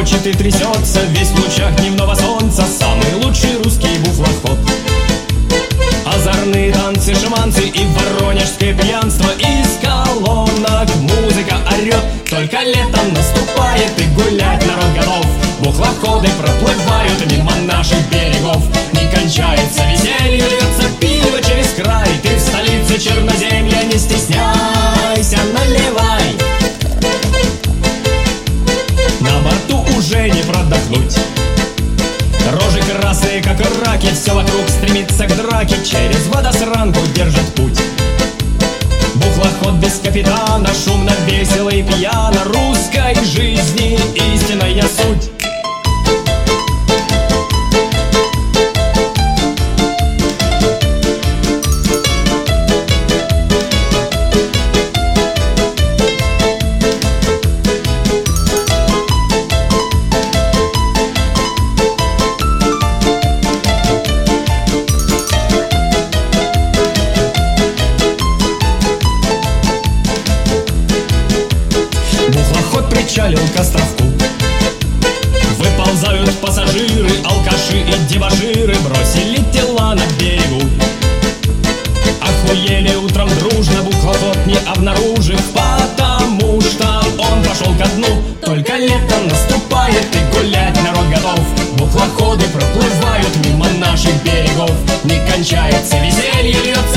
хохочет и трясется весь в лучах дневного солнца самый лучший русский бухлоход. Озорные танцы, шаманцы и воронежское пьянство. Из колонок музыка орет, только летом наступает и гулять народ готов. Бухлоходы проплывают мимо наших берегов. Не кончается веселье, льется пиво через край. Ты в столице Черноземья, не стесняйся, наливай. На борту уже не продохнуть. Рожи красные, как раки, все вокруг стремится к драке. Через водосранку держит путь. Бухлоход без капитана, шумно, весело и пьяно. Русской жизни истинная суть. Бухлоход причалил к островку. Выползают пассажиры, алкаши и дебоширы. Бросили тела на берегу. Охуели утром дружно, бухлоход не обнаружив, потому что он пошел ко дну. Только летом наступает и гулять народ готов. Бухлоходы проплывают мимо наших берегов. Не кончается веселье, льется